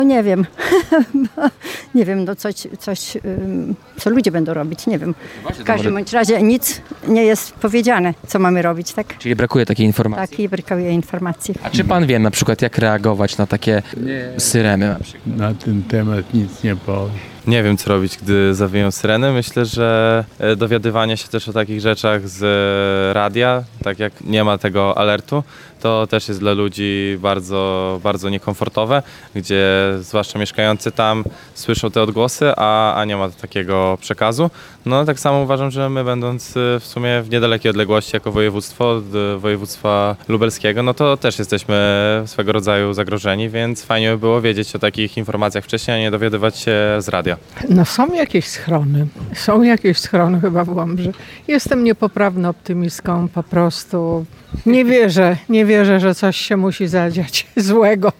Nie wiem, nie wiem, no coś, co ludzie będą robić, nie wiem. W każdym bądź razie nic nie jest powiedziane, co mamy robić, tak? Czyli brakuje takiej informacji. Takiej brakuje informacji. A czy pan wie na przykład, jak reagować na takie syreny na przykład? Na ten temat nic nie powiem. Nie wiem, co robić, gdy zawiją syreny. Myślę, że dowiadywanie się też o takich rzeczach z radia, tak jak nie ma tego alertu, to też jest dla ludzi bardzo, bardzo niekomfortowe, gdzie zwłaszcza mieszkający tam słyszą te odgłosy, a nie ma takiego przekazu. No tak samo uważam, że my będąc w sumie w niedalekiej odległości jako województwo od województwa lubelskiego, no to też jesteśmy swego rodzaju zagrożeni, więc fajnie by było wiedzieć o takich informacjach wcześniej, a nie dowiadywać się z radia. No są jakieś schrony chyba w Łomży. Jestem niepoprawną optymistką po prostu. Nie wierzę, że coś się musi zadziać złego.